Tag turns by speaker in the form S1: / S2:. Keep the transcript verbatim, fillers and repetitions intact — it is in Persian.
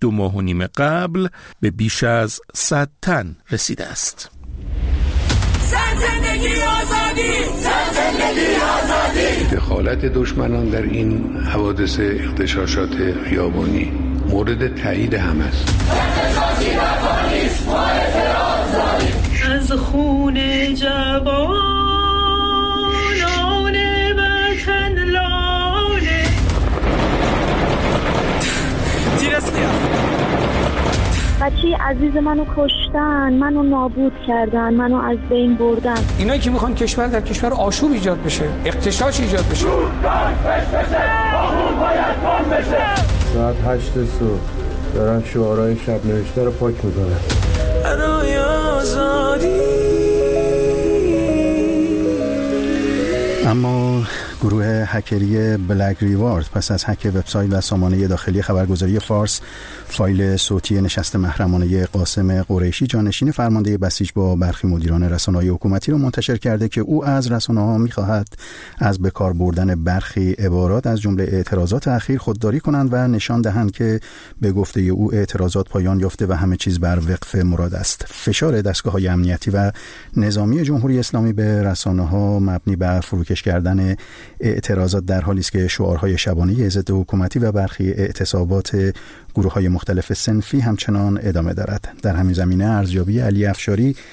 S1: دو ماه و نیم قبل به بیش از صد تن رسیده است.
S2: زندگی آزادی، زندگی آزادی.
S3: دخالت دشمنان در این حوادث اغتشاشات خیابانی مورد تایید همه است.
S2: اغتشاشی نکنیست، ما اعتراض داریم.
S4: از خون جوانان وطن لاله
S2: تیر اسمیم
S5: بچه عزیز منو کشتن، منو نابود کردن، منو از بین بردن.
S6: اینایی که میخوان کشور در کشور آشوب ایجاد بشه، اغتشاش ایجاد بشه.
S7: ساعت هشت صبح دارن شعارهای شب نوشته رو پاک میکنن.
S2: برای آزادی.
S8: اما گروه هکری بلک ریوارد پس از هک وبسایت و سامانه داخلی خبرگزاری فارس فایل صوتی نشست محرمانه قاسم قریشی جانشین فرمانده بسیج با برخی مدیران رسانه‌های حکومتی را منتشر کرده که او از رسانه‌ها می‌خواهد از به کار بردن برخی عبارات از جمله اعتراضات اخیر خودداری کنند و نشان دهند که به گفته او اعتراضات پایان یافته و همه چیز بر وقف مراد است. فشار دستگاه‌های امنیتی و نظامی جمهوری اسلامی به رسانه‌ها مبنی بر فروکش کردن اعتراضات در حالی است که شعارهای شبانه ضد حکومتی و برخی اعتصابات گروه‌های مختلف صنفی همچنان ادامه دارد. در همین زمینه ارزیابی علی افشاری